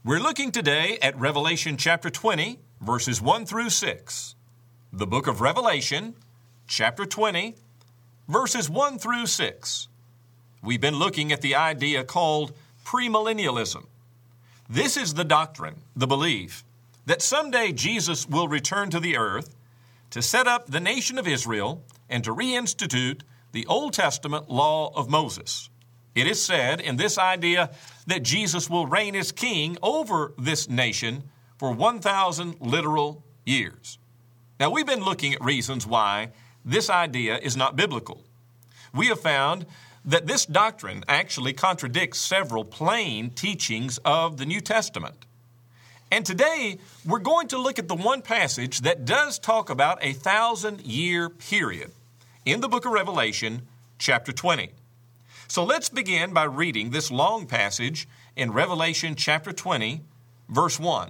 We're looking today at Revelation chapter 20, verses 1 through 6. The book of Revelation, chapter 20, verses 1 through 6. We've been looking at the idea called premillennialism. This is the doctrine, the belief, that someday Jesus will return to the earth to set up the nation of Israel and to reinstitute the Old Testament law of Moses. It is said in this idea that Jesus will reign as king over this nation for 1,000 literal years. Now, we've been looking at reasons why this idea is not biblical. We have found that this doctrine actually contradicts several plain teachings of the New Testament. And today, we're going to look at the one passage that does talk about a 1,000-year period in the book of Revelation, chapter 20. So let's begin by reading this long passage in Revelation chapter 20, verse 1.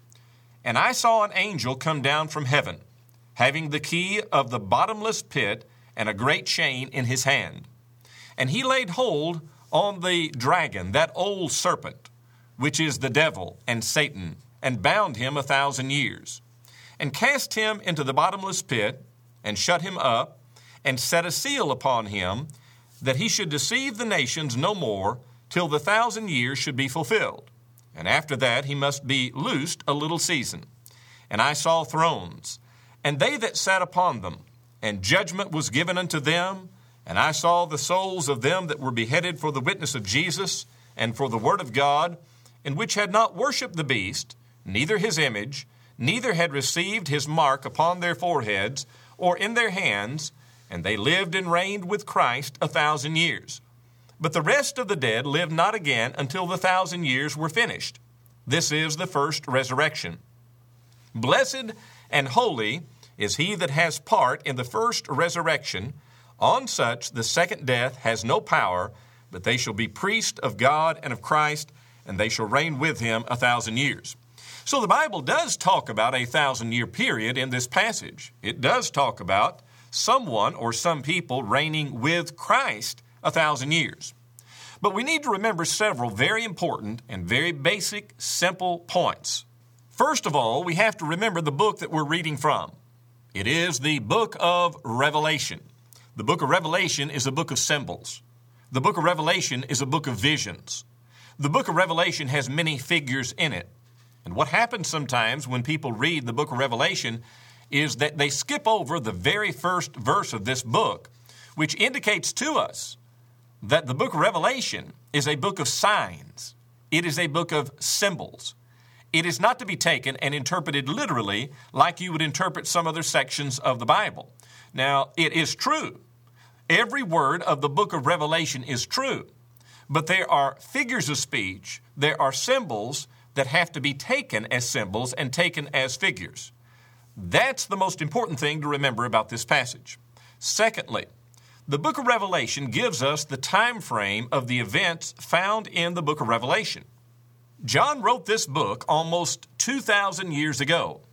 And I saw an angel come down from heaven, having the key of the bottomless pit and a great chain in his hand. And he laid hold on the dragon, that old serpent, which is the devil and Satan, and bound him 1,000 years, and cast him into the bottomless pit, and shut him up, and set a seal upon him, that he should deceive the nations no more, till the 1,000 years should be fulfilled. And after that he must be loosed a little season. And I saw thrones, and they that sat upon them, and judgment was given unto them. And I saw the souls of them that were beheaded for the witness of Jesus, and for the word of God, and which had not worshipped the beast, neither his image, neither had received his mark upon their foreheads, or in their hands, and they lived and reigned with Christ 1,000 years. But the rest of the dead lived not again until the 1,000 years were finished. This is the first resurrection. Blessed and holy is he that has part in the first resurrection. On such the second death has no power, but they shall be priests of God and of Christ, and they shall reign with him 1,000 years. So the Bible does talk about a 1,000-year period in this passage. It does talk about someone or some people reigning with Christ 1,000 years. But we need to remember several very important and very basic, simple points. First of all, we have to remember the book that we're reading from. It is the book of Revelation. The book of Revelation is a book of symbols. The book of Revelation is a book of visions. The book of Revelation has many figures in it. And what happens sometimes when people read the book of Revelation is that they skip over the very first verse of this book, which indicates to us that the book of Revelation is a book of signs. It is a book of symbols. It is not to be taken and interpreted literally like you would interpret some other sections of the Bible. Now, it is true. Every word of the book of Revelation is true. But there are figures of speech, there are symbols that have to be taken as symbols and taken as figures. That's the most important thing to remember about this passage. Secondly, the book of Revelation gives us the time frame of the events found in the book of Revelation. John wrote this book almost 2,000 years ago,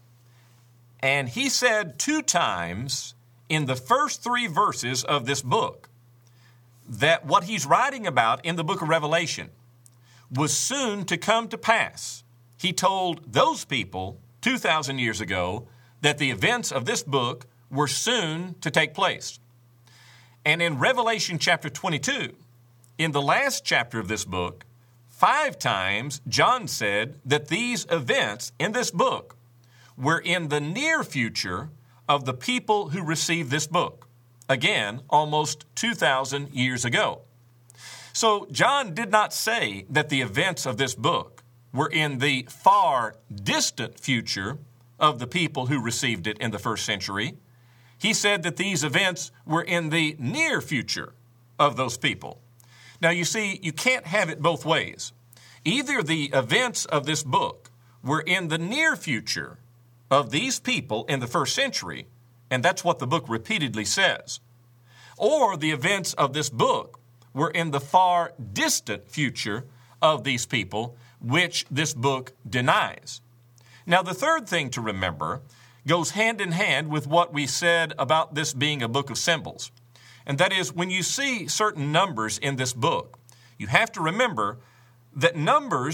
and he said 2 times in the first 3 verses of this book that what he's writing about in the book of Revelation was soon to come to pass. He told those people 2,000 years ago that the events of this book were soon to take place. And in Revelation chapter 22, in the last chapter of this book, 5 times John said that these events in this book were in the near future of the people who received this book. Again, almost 2,000 years ago. So John did not say that the events of this book were in the far distant future of the people who received it in the first century. He said that these events were in the near future of those people. Now, you see, you can't have it both ways. Either the events of this book were in the near future of these people in the first century, and that's what the book repeatedly says, or the events of this book were in the far distant future of these people, which this book denies. Now, the third thing to remember goes hand in hand with what we said about this being a book of symbols. And that is, when you see certain numbers in this book, you have to remember that numbers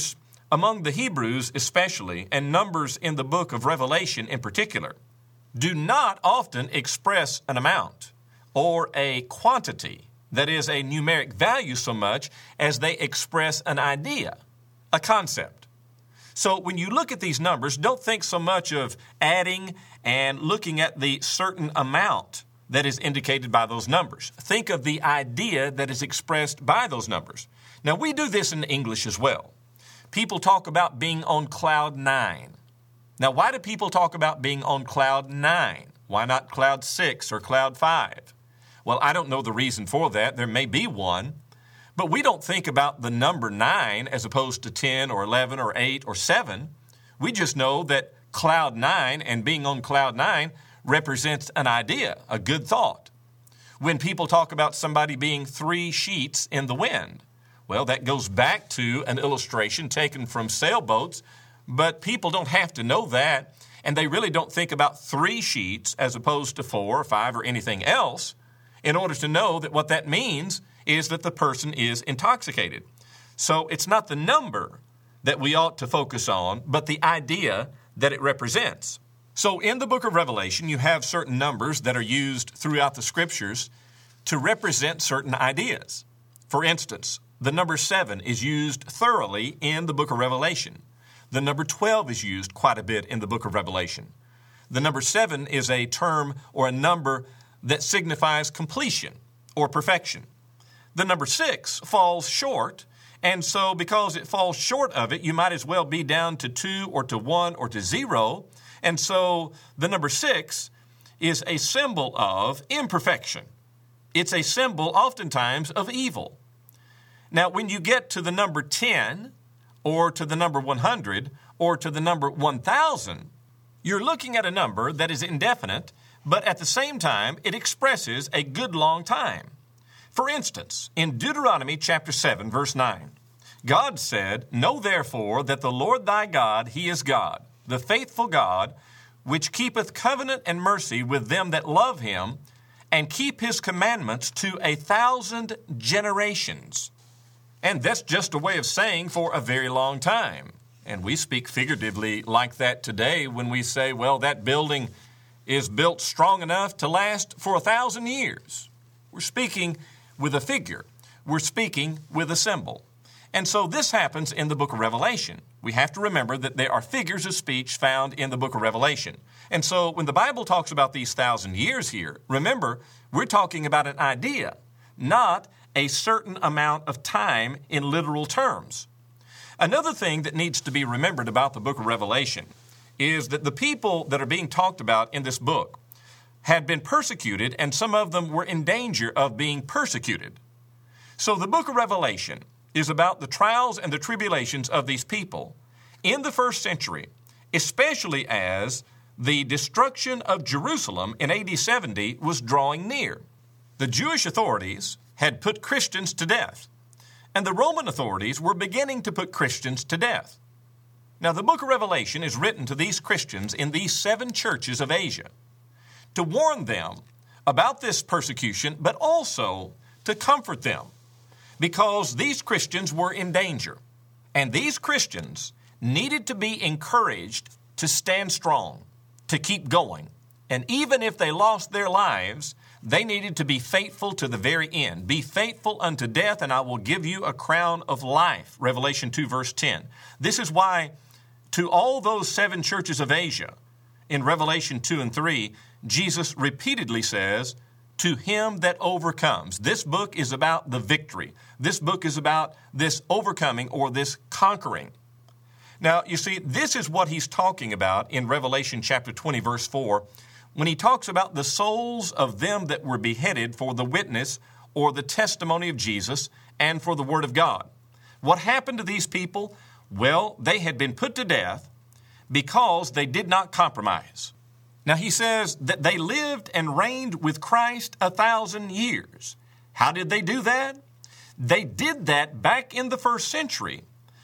among the Hebrews especially, and numbers in the book of Revelation in particular, do not often express an amount or a quantity, that is a numeric value, so much as they express an idea, a concept. So when you look at these numbers, don't think so much of adding and looking at the certain amount that is indicated by those numbers. Think of the idea that is expressed by those numbers. Now, we do this in English as well. People talk about being on cloud 9. Now, why do people talk about being on cloud 9? Why not cloud 6 or cloud 5? Well, I don't know the reason for that. There may be one. But we don't think about the number 9 as opposed to 10 or 11 or 8 or 7. We just know that cloud 9 and being on cloud 9 represents an idea, a good thought. When people talk about somebody being 3 sheets in the wind, well, that goes back to an illustration taken from sailboats, but people don't have to know that, and they really don't think about 3 sheets as opposed to 4 or 5 or anything else in order to know that what that means is that the person is intoxicated. So it's not the number that we ought to focus on, but the idea that it represents. So in the book of Revelation, you have certain numbers that are used throughout the scriptures to represent certain ideas. For instance, the number 7 is used thoroughly in the book of Revelation. The number 12 is used quite a bit in the book of Revelation. The number 7 is a term or a number that signifies completion or perfection. The number 6 falls short, and so because it falls short of it, you might as well be down to 2 or to 1 or to 0. And so the number 6 is a symbol of imperfection. It's a symbol oftentimes of evil. Now, when you get to the number 10 or to the number 100 or to the number 1,000, you're looking at a number that is indefinite, but at the same time, it expresses a good long time. For instance, in Deuteronomy chapter 7, verse 9, God said, "Know therefore that the Lord thy God, he is God, the faithful God, which keepeth covenant and mercy with them that love him, and keep his commandments to 1,000 generations." And that's just a way of saying for a very long time. And we speak figuratively like that today when we say, well, that building is built strong enough to last for 1,000 years. We're speaking with a figure. We're speaking with a symbol. And so this happens in the book of Revelation. We have to remember that there are figures of speech found in the book of Revelation. And so when the Bible talks about these 1,000 years here, remember, we're talking about an idea, not a certain amount of time in literal terms. Another thing that needs to be remembered about the book of Revelation is that the people that are being talked about in this book had been persecuted, and some of them were in danger of being persecuted. So the book of Revelation is about the trials and the tribulations of these people in the first century, especially as the destruction of Jerusalem in AD 70 was drawing near. The Jewish authorities had put Christians to death, and the Roman authorities were beginning to put Christians to death. Now, the book of Revelation is written to these Christians in these 7 churches of Asia to warn them about this persecution, but also to comfort them, because these Christians were in danger, and these Christians needed to be encouraged to stand strong, to keep going. And even if they lost their lives, they needed to be faithful to the very end. Be faithful unto death, and I will give you a crown of life. Revelation 2, verse 10. This is why to all those 7 churches of Asia, in Revelation 2 and 3, Jesus repeatedly says, "To him that overcomes." This book is about the victory. This book is about this overcoming or this conquering. Now, you see, this is what he's talking about in Revelation chapter 20, verse 4, when he talks about the souls of them that were beheaded for the witness or the testimony of Jesus and for the word of God. What happened to these people? Well, they had been put to death because they did not compromise. Now, he says that they lived and reigned with Christ 1,000 years. How did they do that? They did that back in the first century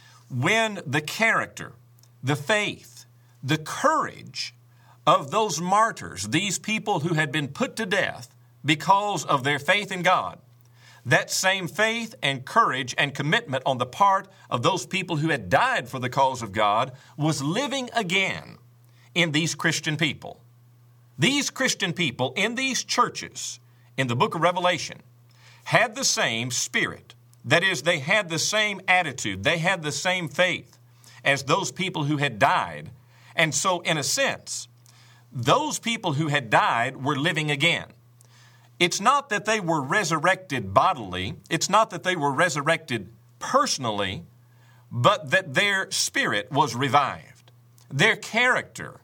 when the character, the faith, the courage of those martyrs, these people who had been put to death because of their faith in God, that same faith and courage and commitment on the part of those people who had died for the cause of God was living again in these Christian people. These Christian people in these churches in the book of Revelation had the same spirit. That is, they had the same attitude. They had the same faith as those people who had died. And so, in a sense, those people who had died were living again. It's not that they were resurrected bodily. It's not that they were resurrected personally, but that their spirit was revived. Their character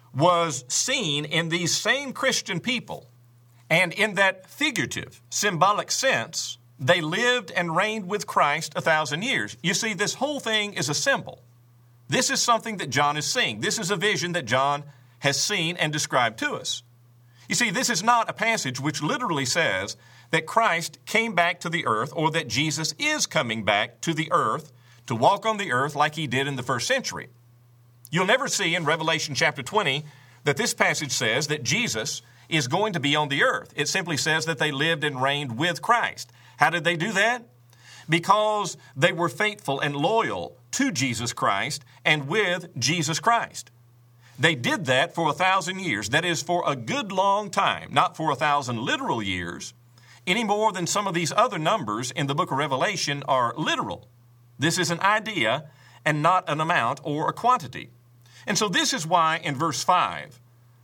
was seen in these same Christian people. And in that figurative, symbolic sense, they lived and reigned with Christ 1,000 years. You see, this whole thing is a symbol. This is something that John is seeing. This is a vision that John has seen and described to us. You see, this is not a passage which literally says that Christ came back to the earth or that Jesus is coming back to the earth to walk on the earth like he did in the first century. You'll never see in Revelation chapter 20 that this passage says that Jesus is going to be on the earth. It simply says that they lived and reigned with Christ. How did they do that? Because they were faithful and loyal to Jesus Christ and with Jesus Christ. They did that for 1,000 years. That is, for a good long time, not for 1,000 literal years, any more than some of these other numbers in the book of Revelation are literal. This is an idea and not an amount or a quantity. And so this is why in verse 5,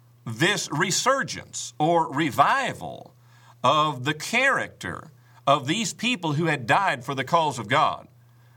this resurgence or revival of the character of these people who had died for the cause of God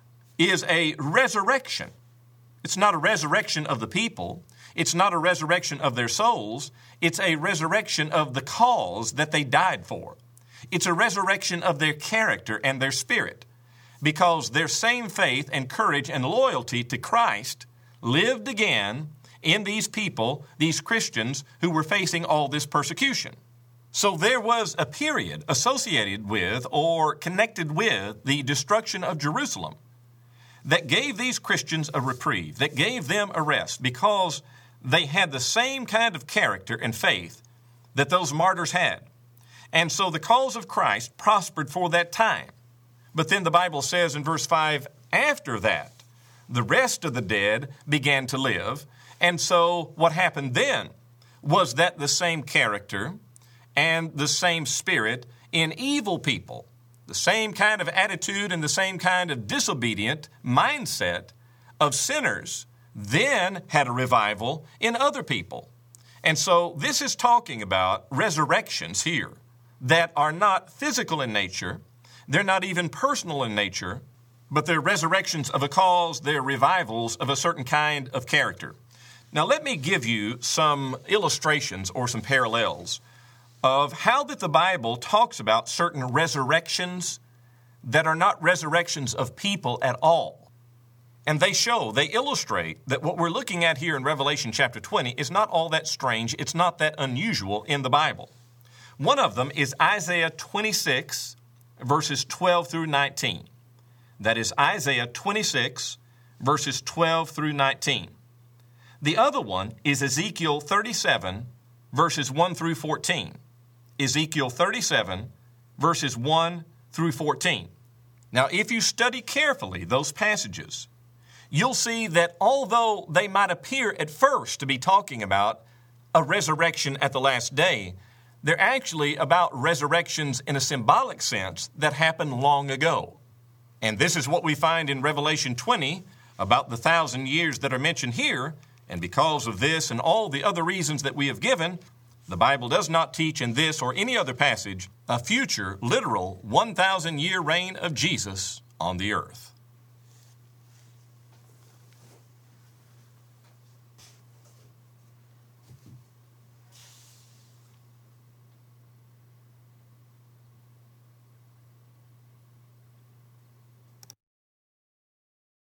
is a resurrection. It's not a resurrection of the people. It's not a resurrection of their souls. It's a resurrection of the cause that they died for. It's a resurrection of their character and their spirit, because their same faith and courage and loyalty to Christ lived again in these people, these Christians who were facing all this persecution. So there was a period associated with or connected with the destruction of Jerusalem that gave these Christians a reprieve, that gave them a rest, because they had the same kind of character and faith that those martyrs had. And so the cause of Christ prospered for that time. But then the Bible says in verse 5, after that, the rest of the dead began to live. And so what happened then was that the same character and the same spirit in evil people, the same kind of attitude and the same kind of disobedient mindset of sinners, then had a revival in other people. And so this is talking about resurrections here that are not physical in nature. They're not even personal in nature, but they're resurrections of a cause. They're revivals of a certain kind of character. Now, let me give you some illustrations or some parallels of how that the Bible talks about certain resurrections that are not resurrections of people at all. And they illustrate that what we're looking at here in Revelation chapter 20 is not all that strange. It's not that unusual in the Bible. One of them is Isaiah 26, verses 12 through 19. That is Isaiah 26, verses 12 through 19. The other one is Ezekiel 37, verses 1 through 14. Ezekiel 37, verses 1 through 14. Now, if you study carefully those passages, you'll see that although they might appear at first to be talking about a resurrection at the last day, they're actually about resurrections in a symbolic sense that happened long ago. And this is what we find in Revelation 20 about the 1,000 years that are mentioned here. And because of this and all the other reasons that we have given, the Bible does not teach in this or any other passage a future, literal 1,000-year reign of Jesus on the earth.